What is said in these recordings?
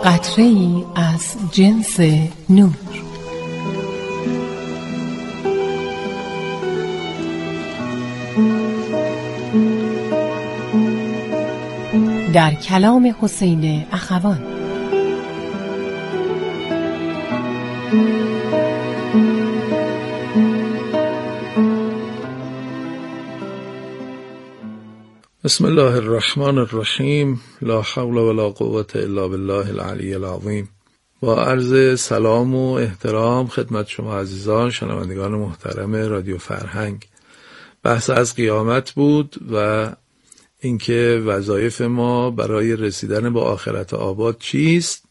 قطره‌ای از جنس نور. در کلام حسین اخوان. بسم الله الرحمن الرحیم. لا حول ولا قوة الا بالله العلی العظیم. با عرض سلام و احترام خدمت شما عزیزان شنوندگان محترم رادیو فرهنگ. بحث از قیامت بود و اینکه وظایف ما برای رسیدن به آخرت آباد چیست.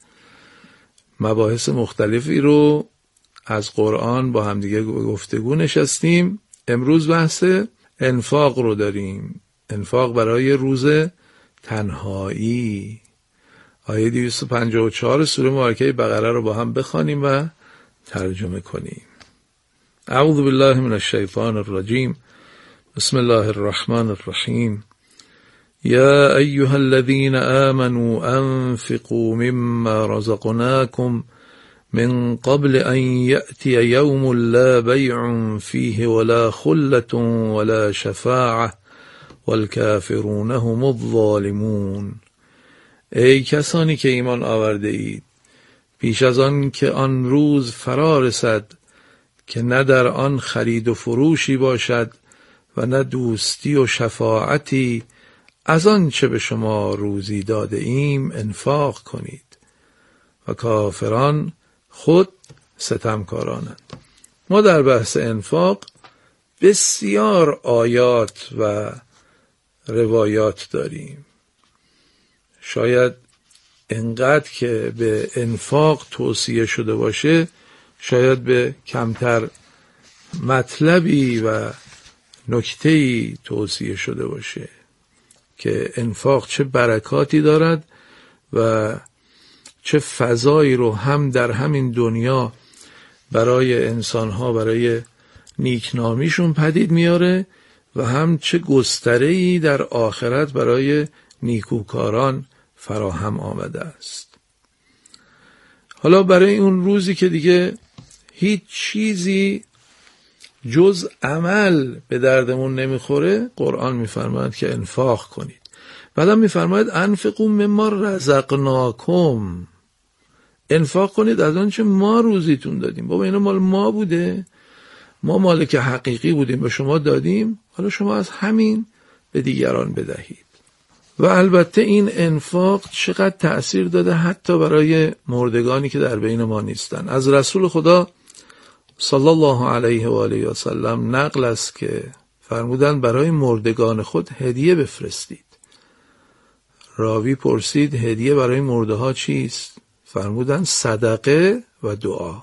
مباحث مختلفی رو از قرآن با همدیگه گفتگو نشستیم. امروز بحث انفاق رو داریم. انفاق برای روز تنهایی. آیه 254 سوره مبارکه بقره رو با هم بخوانیم و ترجمه کنیم. اعوذ بالله من الشیطان الرجیم. بسم الله الرحمن الرحیم. یا ایها الذین آمنوا انفقوا مما رزقناکم من قبل ان یأتی یوم لا بیع فیه ولا خلة ولا شفاعة والکافرون هم الظالمون. ای کسانی که ایمان آورده اید، پیش از آن که آن روز فرا رسد که نه در آن خرید و فروشی باشد و نه دوستی و شفاعتی، از آن چه به شما روزی داده ایم انفاق کنید و کافران خود ستمکارانند. ما در بحث انفاق بسیار آیات و روایات داریم. شاید انقدر که به انفاق توصیه شده باشه شاید به کمتر مطلبی و نکته‌ای توصیه شده باشه که انفاق چه برکاتی دارد و چه فضایی رو هم در همین دنیا برای انسانها برای نیکنامیشون پدید میاره و هم چه گستره‌ای در آخرت برای نیکوکاران فراهم آمده است. حالا برای اون روزی که دیگه هیچ چیزی جز عمل به دردمون نمیخوره، قرآن میفرماید که انفاق کنید. بعدم میفرماید انفقوا مما رزقناکم، انفاق کنید از آنچه ما روزیتون دادیم. بابا اینا مال ما بوده، ما مالک حقیقی بودیم به شما دادیم، حالا شما از همین به دیگران بدهید. و البته این انفاق چقدر تأثیر داده حتی برای مردگانی که در بین ما نیستن. از رسول خدا صلی الله علیه و آله و سلم نقل است که فرمودن برای مردگان خود هدیه بفرستید. راوی پرسید هدیه برای مرده ها چیست؟ فرمودن صدقه و دعا.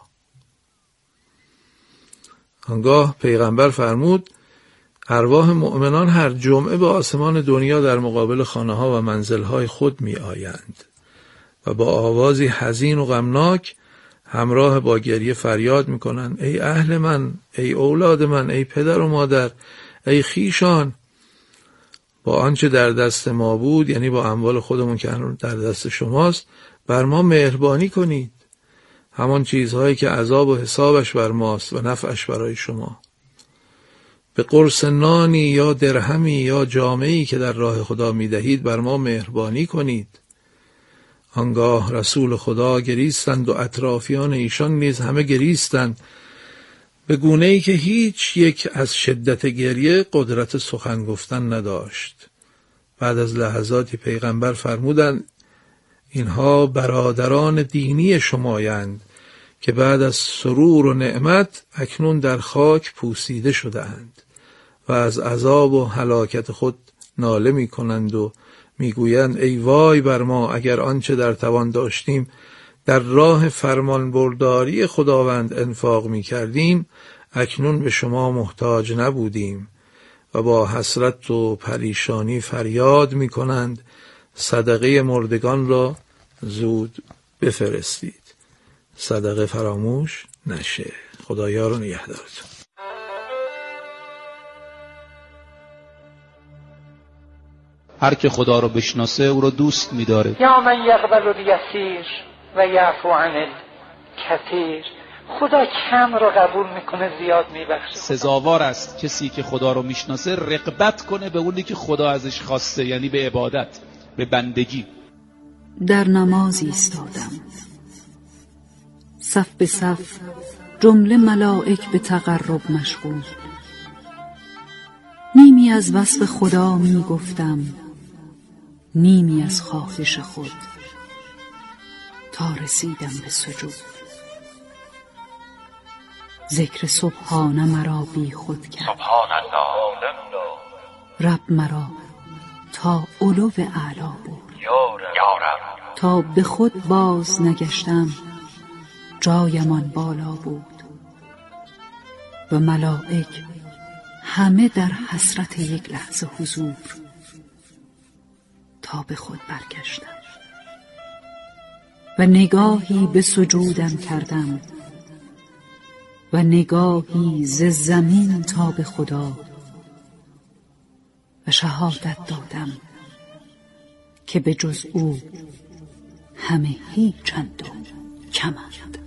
آنگاه پیغمبر فرمود ارواح مؤمنان هر جمعه به آسمان دنیا در مقابل خانه‌ها و منزل‌های خود می‌آیند و با آوازی حزین و غمناک همراه با گریه فریاد می‌کنند ای اهل من، ای اولاد من، ای پدر و مادر، ای خیشان، با آنچه در دست ما بود، یعنی با اموال خودمون که در دست شماست، بر ما مهربانی کنید. همان چیزهایی که عذاب و حسابش بر ماست و نفعش برای شما. به قرص نانی یا درهمی یا جامه‌ای که در راه خدا می‌دهید بر ما مهربانی کنید. آنگاه رسول خدا گریستند و اطرافیان ایشان نیز همه گریستند، به گونه‌ای که هیچ یک از شدت گریه قدرت سخن گفتن نداشت. بعد از لحظاتی پیغمبر فرمودند اینها برادران دینی شمایند که بعد از سرور و نعمت اکنون در خاک پوسیده شدند و از عذاب و هلاکت خود ناله می کنند و می گویند ای وای بر ما اگر آنچه در توان داشتیم در راه فرمان برداری خداوند انفاق می کردیم اکنون به شما محتاج نبودیم. و با حسرت و پریشانی فریاد می کنند صدقه مردگان را زود بفرستید. صدقه فراموش نشه. خدایا رو نگهدارتون. هر که خدا رو بشناسه او رو دوست می‌داره. یا من یقبل الیسیر و یعفو عن الکثیر. خدا کم رو قبول میکنه، زیاد میبخشه. سزاوار است کسی که خدا رو میشناسه رغبت کنه به اونی که خدا ازش خواسته، یعنی به عبادت، به بندگی. در نماز ایستادم، صف به صف جمله ملائک به تقرب مشغول. نیمی از وصف خدا می گفتم، نیمی از خواهش خود، تا رسیدم به سجود. ذکر سبحانه مرا بی خود کرد، سبحان الله، رب مرا تا علو اعلا بود. یا رب، تا به خود باز نگشتم جایمان بالا بود و ملائک همه در حسرت یک لحظه حضور. تا به خود برگشتم و نگاهی به سجودم کردم و نگاهی ز زمین تا به خدا و شهادت دادم که به جز او همه هیچند و کمند.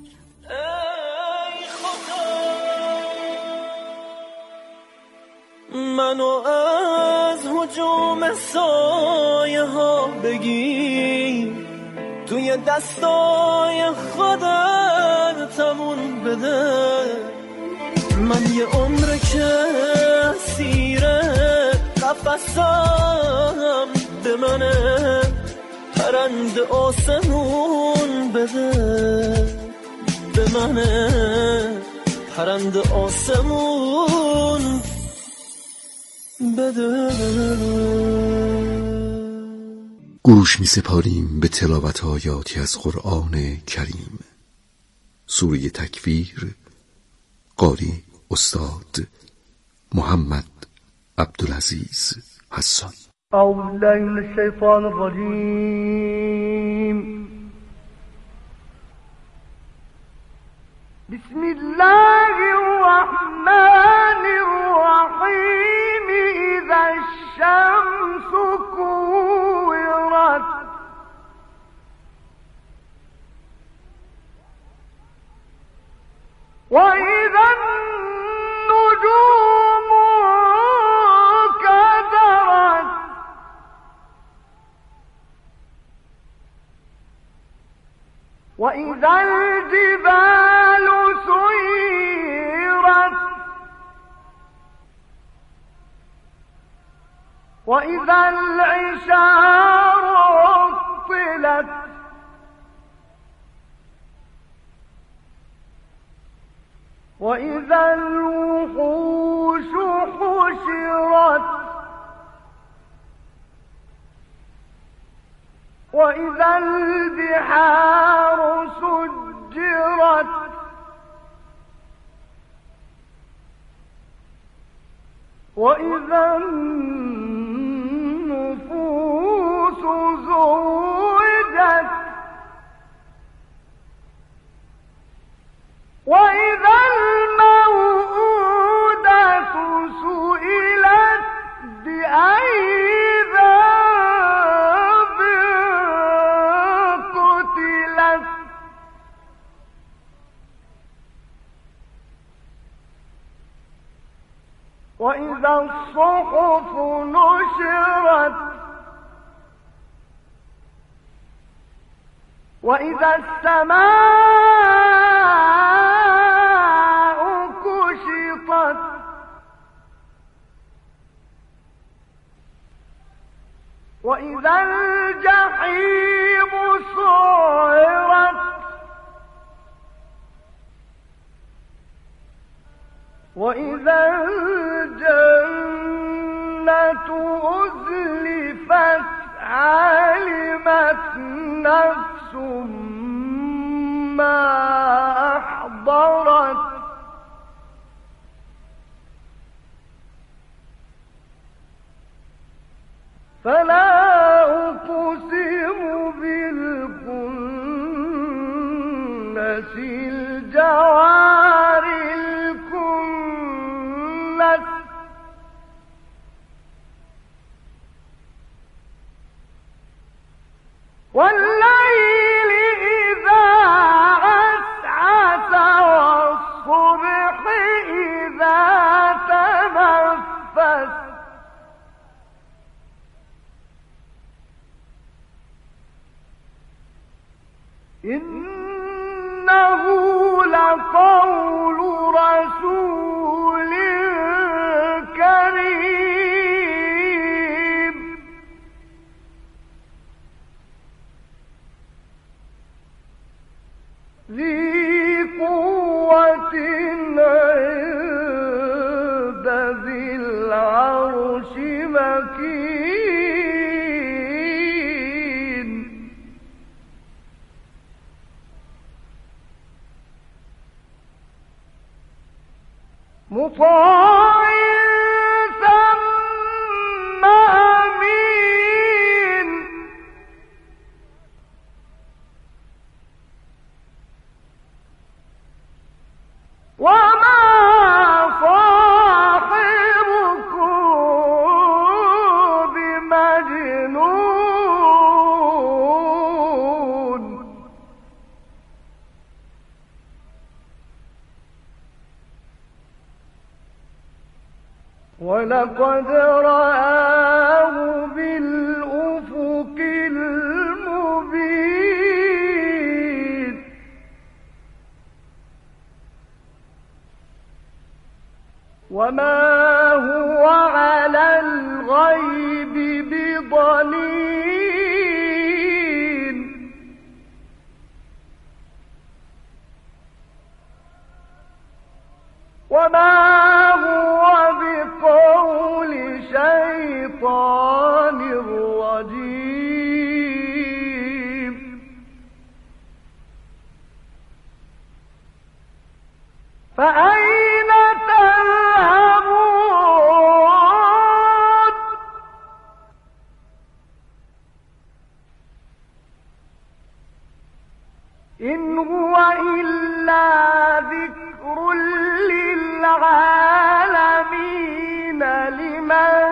منو از هجوم سایه ها بگیر، توی دستای خودت تمون بده. من یه عمر که سیره قفصم به منه، پرنده آسمون بده. به منه پرنده آسمون بده. گوش می سپاریم به تلاوت آیاتی از قرآن کریم. سوره تکویر، قاری استاد محمد عبدالعزیز حسان. اعوذ بالله من الشیطان الرجیم. بسم الله الرحمن الرحیم. اذا الشمس كورت وإذا النجوم كدرت وإذا الجبال سيرت وإذا العشار عطلت وإذا الوحوش حشرت وإذا البحار سجرت وإذا النفوس زوجت وإذا الموءودة سئلت بأي ذنب قتلت وإذا الصحف نشرت وإذا السماء كشطت وإذا الجحيم سعرت وإذا الجنة أزلفت علمت نفس ما أحضرت فلا أقسم بالكنس الجوار الكنس والليل إنه لقول رسول كريم ذي قوة عند ذي العرش مكين مطاع ثم أمين وما صاحبكم بمجنون ولقد رآه بالأفق المبين وما هو على الغيب بضنين وما هو بقول شيطان رجيم فأين تذهبون إن هو إلا ذكر للعالمين لمن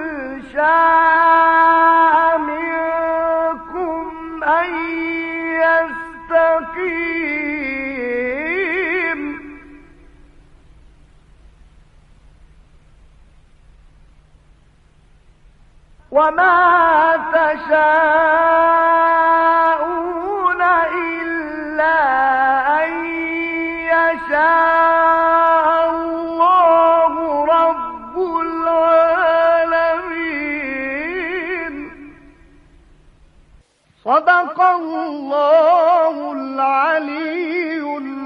شاء منكم أن يستقيم وما تشاءون إلا أن يشاء الله رب العالمين صدق الله العلی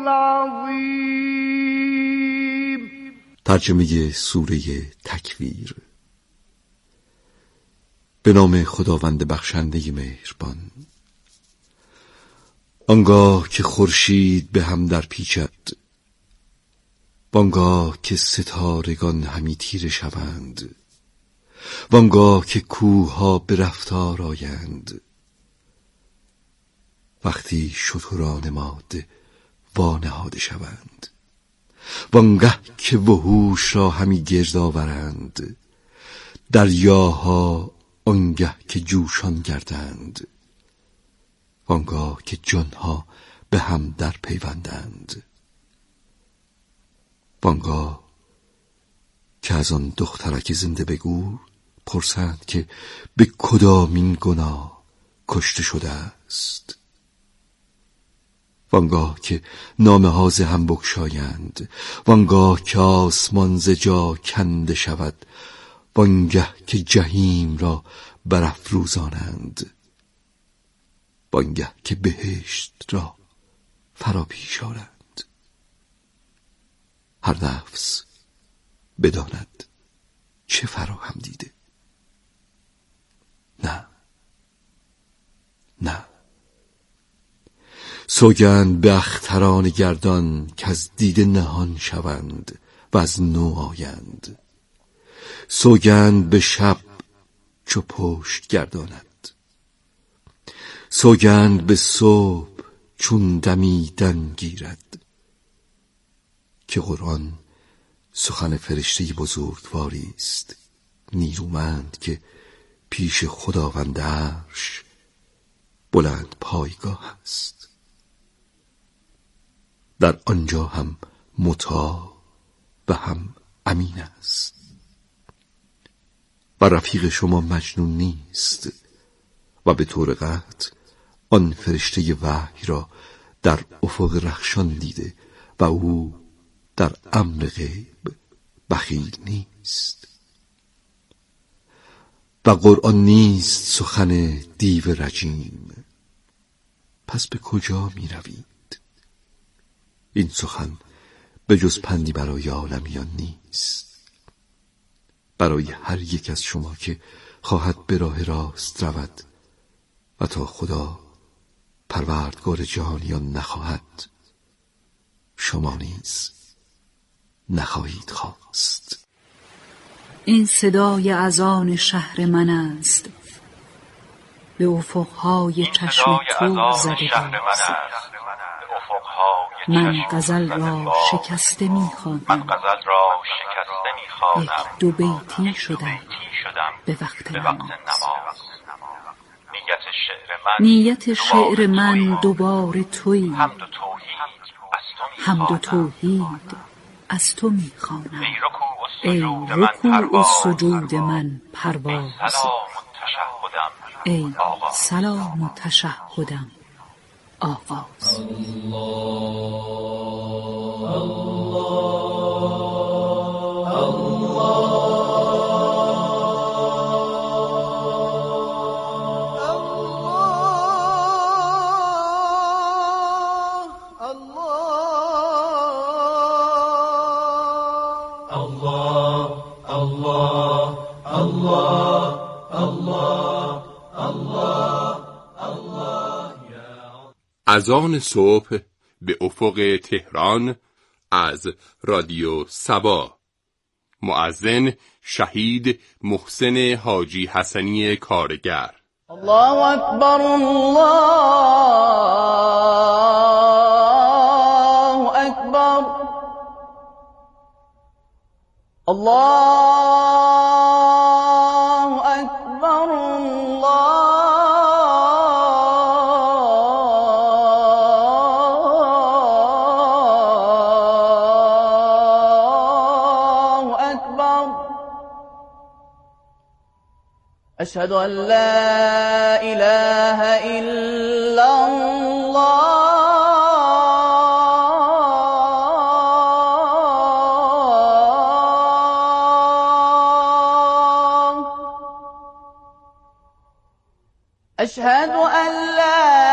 العظیم. ترجمه سوره تکویر. به نام خداوند بخشنده مهربان. آنگاه که خورشید به هم در پیچد، وانگاه که ستارگان همی تیره شوند، وانگاه که کوه‌ها به رفتار آیند، وقتی شتران ماده وانهاده شوند، وانگه که وحوش را همی گرد آورند، دریاها آنگه که جوشان گردند، وانگاه که جانها به هم در پیوندند، وانگاه که از آن دخترک زنده بگو پرسند که به کدامین گناه کشته شده است، وانگاه که نامه ها ز هم بگشایند، وانگاه که آسمان ز جا کنده شود، وانگه که جهیم را برافروزانند، وانگه که بهشت را فرا پیش آرند. هر نفس بداند چه فراهم دیده. نه سوگند به اختران گردان که از دیده نهان شوند و از نو آیند، سوگند به شب چو پشت گرداند، سوگند به صبح چون دمیدن گیرد، که قرآن سخن فرشته بزرگواری است، نیرومند که پیش خداوند عرش بلند پایگاه است. در آنجا هم مطاع و هم امین است. و رفیق شما مجنون نیست و به طور قطع آن فرشته وحی را در افق رخشان دیده و او در امر غیب بخیل نیست. و قرآن نیست سخن دیو رجیم. پس به کجا می روید؟ این سخن به جز پندی برای عالمیان نیست، برای هر یک از شما که خواهد به راه راست رود و تا خدا پروردگار جهانیان نخواهد، شما نیز نخواهید خواست. این صدای اذان شهر من است، به افقهای چشم تو زده باز. من غزل را شکسته می‌خوانم، یک دو بیتی شدم به وقت نماز. نیت شعر من دوباره تویی، حمد و توحید از تو می‌خوانم. ای رکوع و سجود من پرواز، ای سلام و تشهدم آغاز. اذان صبح به افق تهران از رادیو سبا. مؤذن شهید محسن حاجی حسنی کارگر. الله اکبر، الله اکبر، الله اکبر، أشهد أن لا إله إلا الله. أشهد أن لا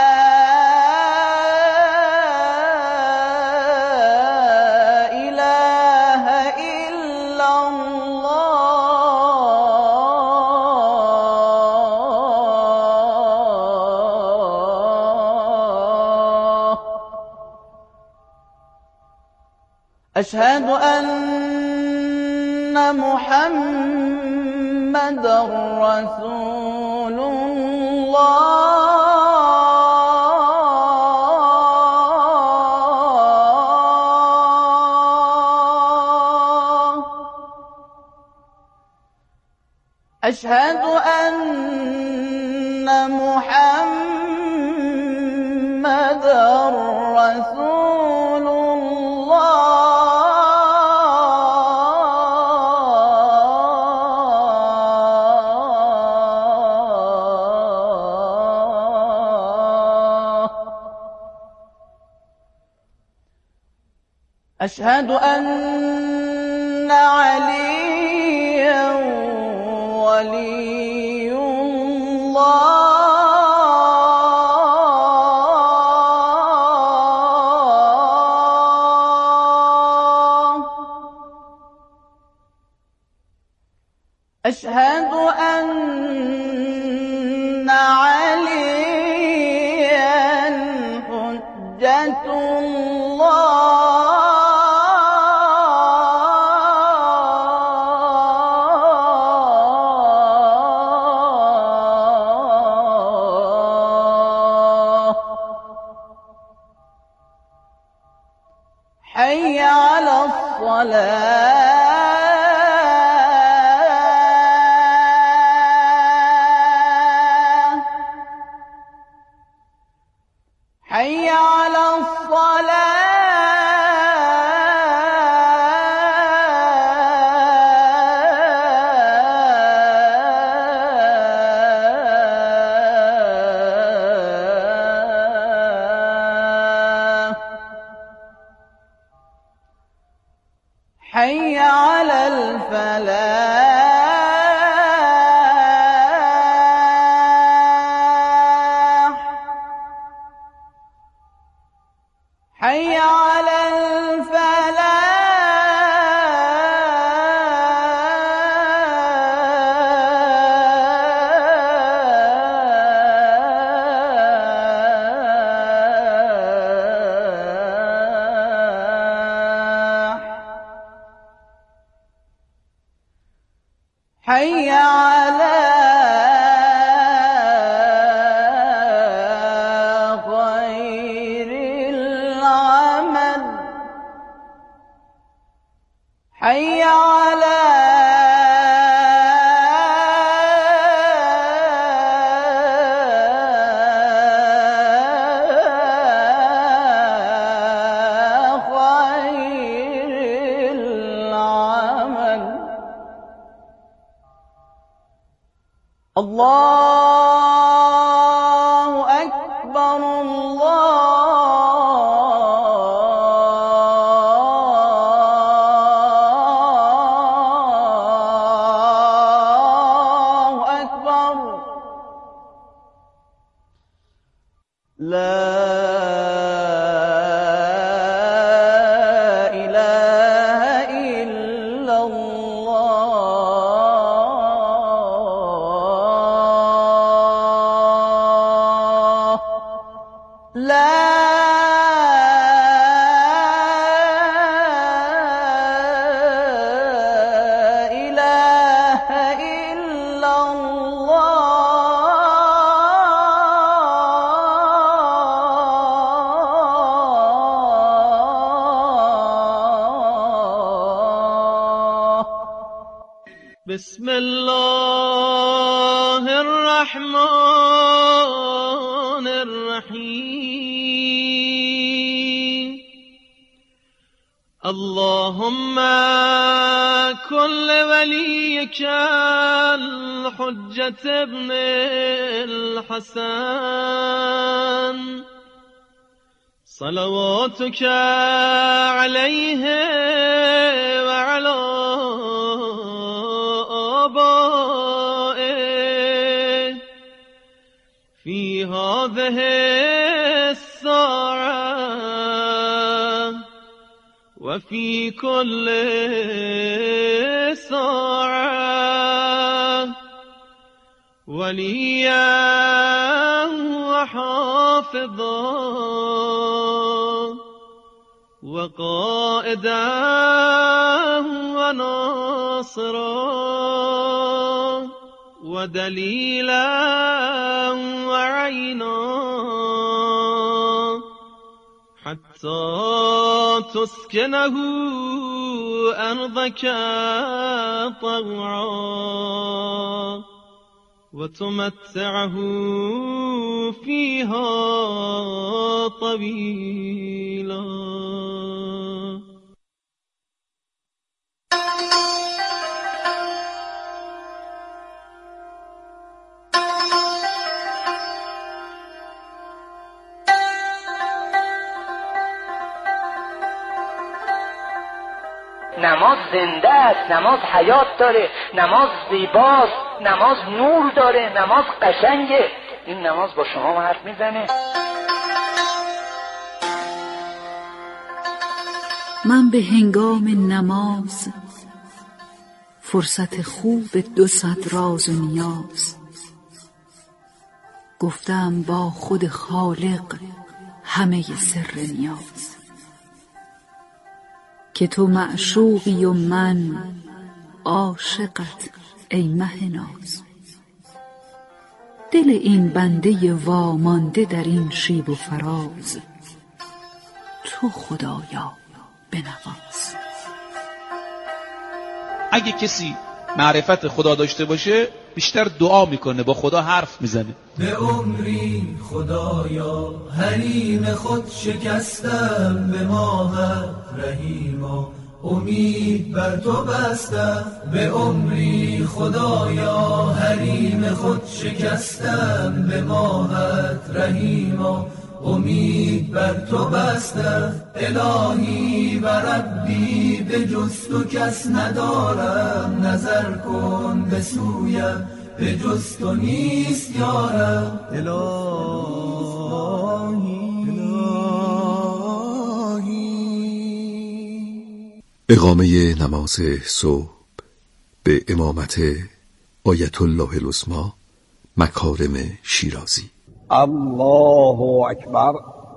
أشهد أن محمد رسول الله. أشهد أن محمد رسول أشهد أن عليا ولي الله. أشهد أن عليا حجة الله. حي على الصلاة، حي على الصلاة. الفلاح حي على حي على خير العمل حي على خير العمل الله أكبر الله أكبر لا إله إلا الله لا إله إلا الله بسم الله الرحمن الرحيم اللهم كن لوليك الحجة ابن الحسن صلواتك عليه وعلى آبائه في هذه الساعة وفي كل ساعة وليا وحافظا وقائدا وناصرا ودليلا وعينا حتى تسكنه أرضك طوعا وتمتعه فيها طويلا نماز زنده است، نماز حیات داره، نماز زیباست، نماز نور داره، نماز قشنگه. این نماز با شما حرف میزنه. من به هنگام نماز فرصت خوب 200 راز و نیاز گفتم با خود خالق همه سر نیاز که تو معشوقی و من عاشقت ای مه ناز. دل این بنده وامانده در این شیب و فراز تو خدایا بنواز. اگه کسی معرفت خدا داشته باشه بیشتر دعا میکنه، با خدا حرف میزنه. به عمری خدایا حریم خود شکستم، به ماهت رحیما امید بر تو بستم. به عمری خدایا حریم خود شکستم، به ماهت رحیما امید بر تو بسته. الهی و ربی به جز تو کس ندارم، نظر کن به سویم به جز تو نیست یارم. اقامه نماز صبح به امامت آیت الله العظمی مکارم شیرازی. الله اکبر.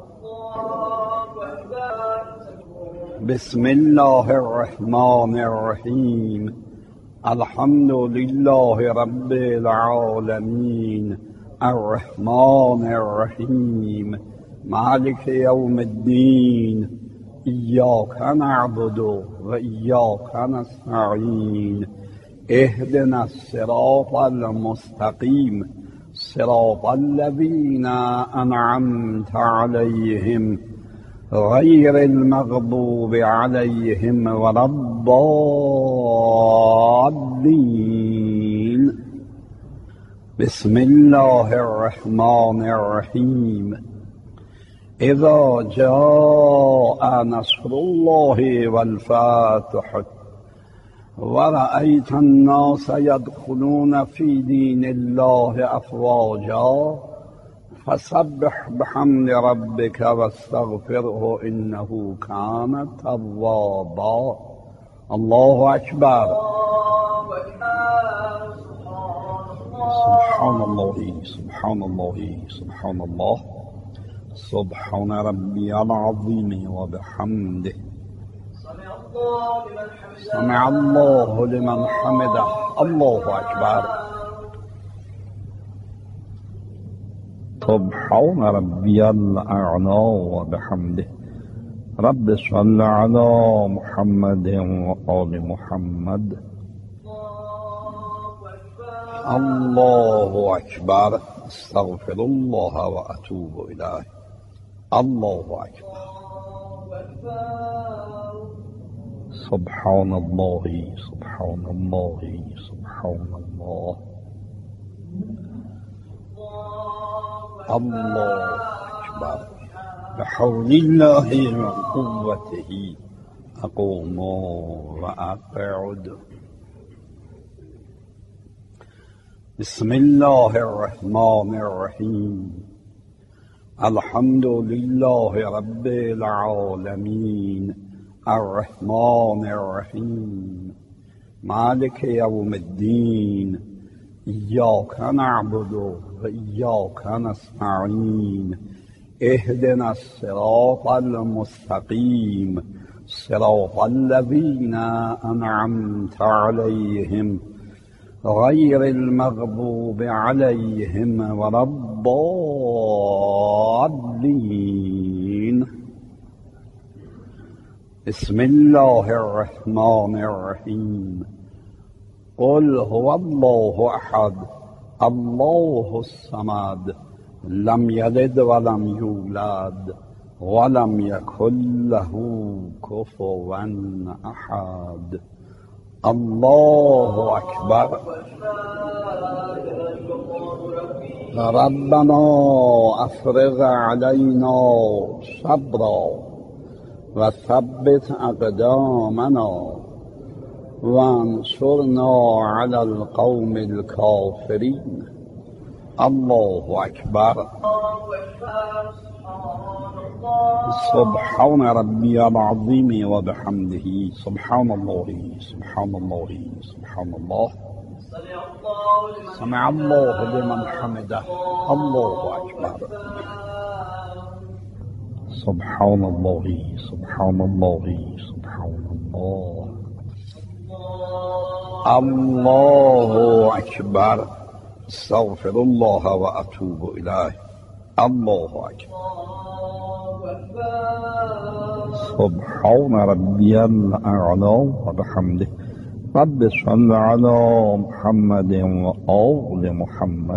بسم الله الرحمن الرحیم. الحمد لله رب العالمین الرحمن الرحیم مالک یوم الدین. ایاک نعبد و ایاک نستعین. اهدنا الصراط المستقیم صراط الذين أنعمت عليهم غير المغضوب عليهم ولا الضالين. بسم الله الرحمن الرحيم. إذا جاء نصر الله والفتح ورأيت الناس يدخلون في دين الله أفواجا فسبح بحمد ربك واستغفره إنه كان توابا. الله أكبر. سبحان الله سبحان الله سبحان الله. سبحان ربي العظيم وبحمده. سمع الله لمن حمده. الله أكبر. سبحان ربي الأعلى وبحمده. رب صل على محمد وآل محمد. الله أكبر. استغفر الله وأتوب إليه. الله أكبر. سبحان الله سبحان الله سبحان الله. الله أكبر. بحول الله وقوته أقوم وأقعد. بسم الله الرحمن الرحيم. الحمد لله رب العالمين الرحمن الرحيم مالك يوم الدين. إياك نعبد وإياك نستعين. اهدنا الصراط المستقيم صراط الذين أنعمت عليهم غير المغضوب عليهم ولا الضالين. بسم الله الرحمن الرحيم. قل هو الله أحد الله الصمد لم يلد ولم يولد ولم يكن له كفوا أحد. الله أكبر. ربنا أفرغ علينا صبرا وثبت أقدامنا وانصرنا على القوم الكافرين. الله أكبر. سبحان ربي العظيم وبحمده. سبحان الله سبحان الله سبحان الله. سمع الله لمن حمده. الله أكبر. سبحان الله سبحان الله سبحان الله. الله أكبر. استغفر الله وأتوب إليه. الله أكبر. سبحان ربي الأعلى وبحمده. رب صل على محمد وآل محمد.